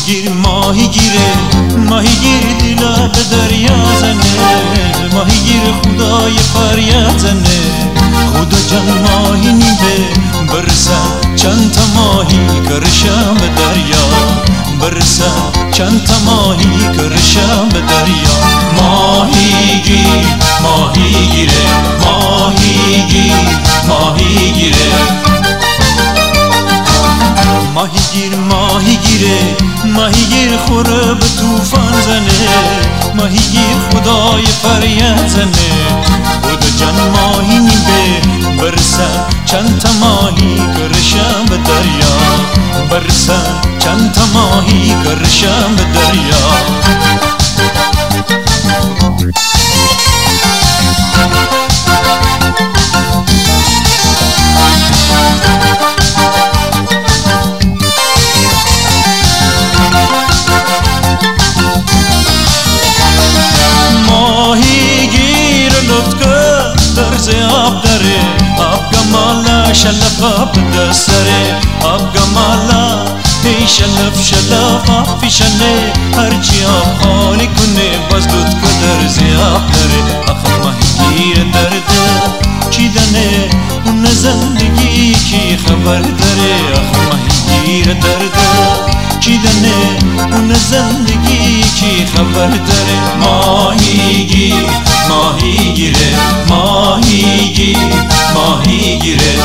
ماهیگیر دلا به دریا زنه، ماهیگیر خدای فریاد زنه. خدا جان ماهی نیده برسن چند تا ماهی کرشم به دریا، برسن چند تا ماهی کرشم به دریا. ماهیگیر ماهیگیره، ماهیگیر ماهیگیره، ماهیگیر خوره به توفان زنه، ماهیگیر خدای فریاد زنه. خدا جان ماهی نیده برسن چند تا ماهی کرشم به دریا، برسن چند تا ماهی کرشم به دریا. درز آب داره، آب گمالا شلف آب دستره، آب گمالا هی شلف آب فیشنه. هرچی آب خالی کنه باز دود که درز آب داره. آخه ماهیگیر درده چیدنه اون زندگی کی خبر داره. آخه ماهیگیر درده چیدنه اون زندگی کی خبر داره. ماهیگیر ماهیگیره، ماهیگیر ماهیگیره.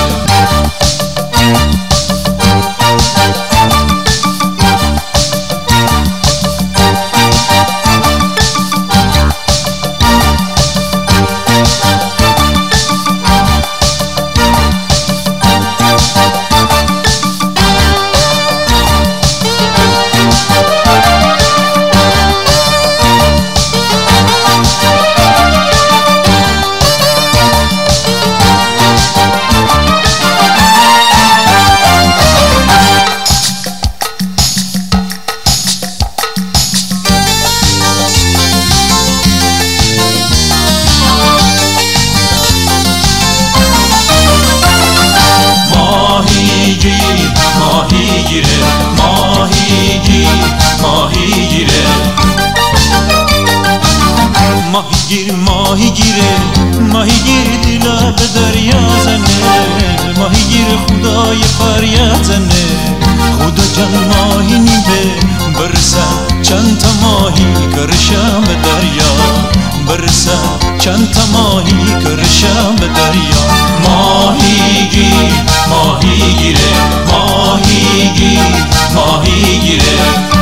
ماهیگیره، ماهیگیر ماهیگیره، ماهیگیر دلا به دریا زنه، ماهیگیر خدای فریاد زنه. خدا جان ماهی نیده برسن چند تا ماهی کرشم به دریا، برسن چند تا ماهی کرشم به دریا. ماهیگیر ماهیگیره، ماهیگیر ماهیگیره،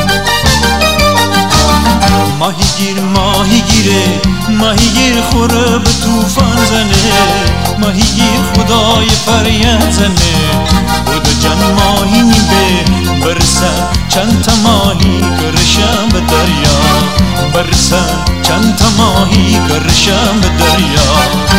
ماهیگیر خوره به توفان زنه، ماهیگیر خدای فریاد زنه. خدا جان ماهی نیده برسن چند تا ماهی کرشم به دریا، برسن چند تا ماهی کرشم به دریا.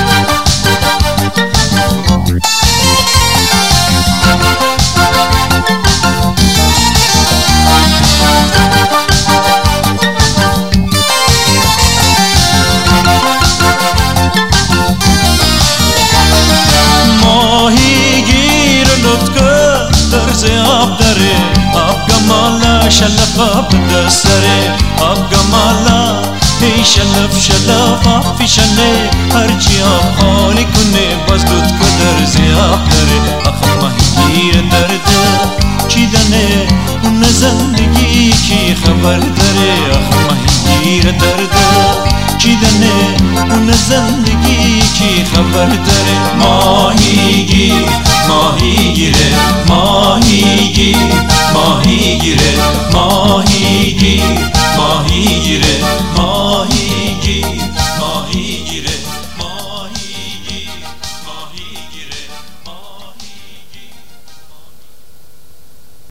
درز آب داره، آب گمالا شلف آب دستره، آب گمالا هی شلف آب فیشنه. هرچی آب خالی کنه باز دود که درز آب داره. آخه ماهیگیر درده چیدنه اون زندگی کی خبر داره. آخه ماهیگیر درده چیدنه اون زندگی کی خبر داره. ماهیگیر ماهیگیره، ماهیگیر ماهیگیره، ماهیگیر ماهیگیره، ماهی